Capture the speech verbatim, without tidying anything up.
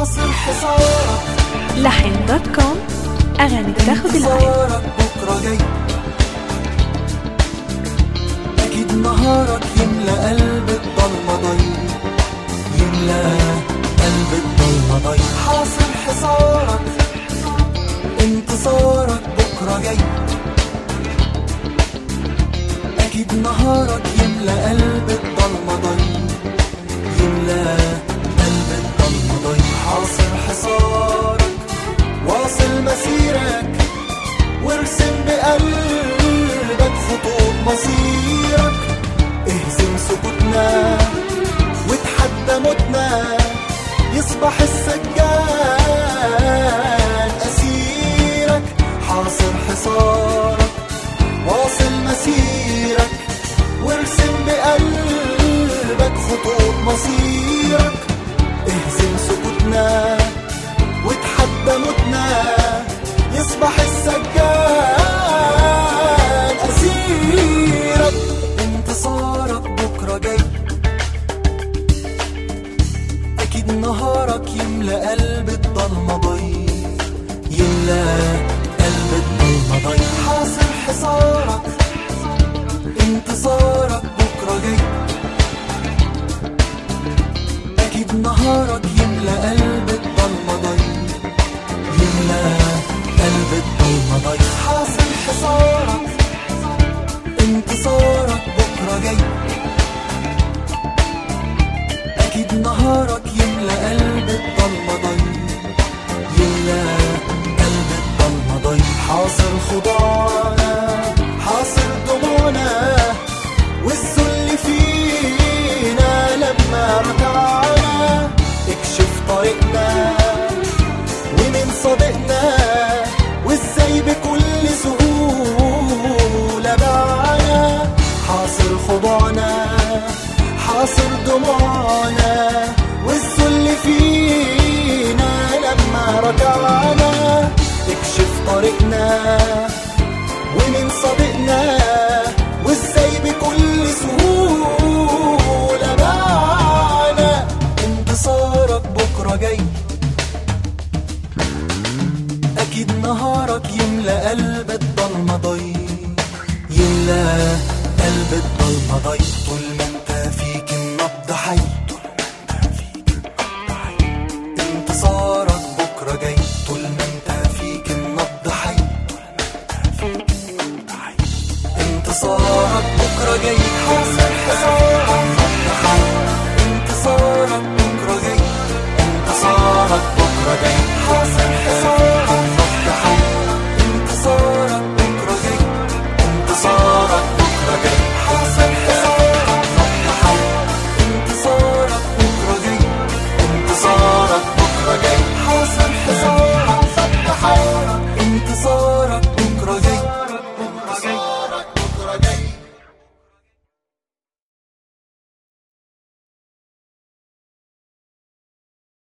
حاصر حصارك. لحن دوت كوم، أغاني بتاخد العين. انتصارك بكرة جاي، أكيد نهارك يملى قلب الضلمة ضي، يملى قلب الضلمة ضي. حاصر حصارك، انتصارك بكرة جاي، أكيد نهارك يملى قلب الضلمة ضي، يملى قلب الضلمة ضي. حاصر حصارك، واصل مسيرك، وارسم بقلبك خطوط مصيرك. اهزم سكوتنا وتحدى موتنا، يصبح السجان أسيرك. حاصر حصارك، واصل مسيرك، وارسم بقلبك خطوط مصيرك. اهزم سكوتنا وتحدى موتنا، يصبح السجان أسيرك. انتصارك بكرة جاي، أكيد نهارك يملى قلب الضلمة ضي، يملى قلب الضلمة ضي. حاصر حصارك، انتصارك بكرة جاي، أكيد نهارك يملى قلب الضلمة ضي، يملى قلب الضلمة ضي. حاصر حصارك، انتصارك بكرة جاي، أكيد نهارك يملى قلب الضلمة ضي، يملى قلب الضلمة ضي. حاصر خضوعنا، حاصر دموعنا، والذل فينا لما رجعنا. اكشف طريقنا ومن صدقنا، وازاي بكل سهولة باعنا. حاصر خضوعنا، حاصر دموعنا، والذل فينا لما رجعنا. اكشف طريقنا ومن صدقنا، وازاي بكل سهولة باعنا. انتصارك بكرة جاي، أكيد نهارك يملى قلب الضلمة ضي، يملى قلب الضلمة ضي. طول ما انت فيك النبض حي، طول ما انت فيك النبض حي. انتصارك بكرة جاي، طول ما انت فيك النبض حي، طول ما انت فيك النبض حي. انتصارك بكرة جاي. حاصر حصارك،